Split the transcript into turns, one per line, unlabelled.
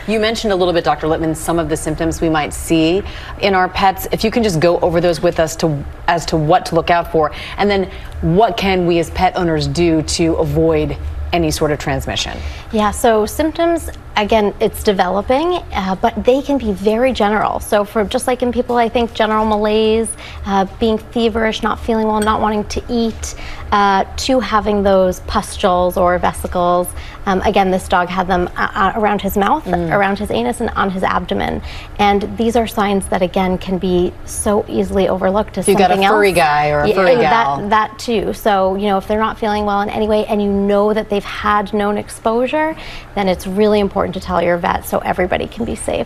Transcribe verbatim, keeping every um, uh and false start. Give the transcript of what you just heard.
You mentioned a little bit, Doctor Littman, some of the symptoms we might see in our pets. If you can just go over those with us to as to what to look out for, and then what can we as pet owners do to avoid any sort of transmission?
Yeah, so symptoms, again, it's developing, uh, but they can be very general. So for just like in people, I think general malaise, uh, being feverish, not feeling well, not wanting to eat, uh, to having those pustules or vesicles. Um, again, this dog had them uh, around his mouth, mm. around his anus, and on his abdomen. And these are signs that, again, can be so easily overlooked as
you
something else.
You got a furry
else.
guy or a
yeah,
furry
that,
gal.
That too. So, you know, if they're not feeling well in any way and you know that they've had known exposure, then it's really important to tell your vet so everybody can be safe.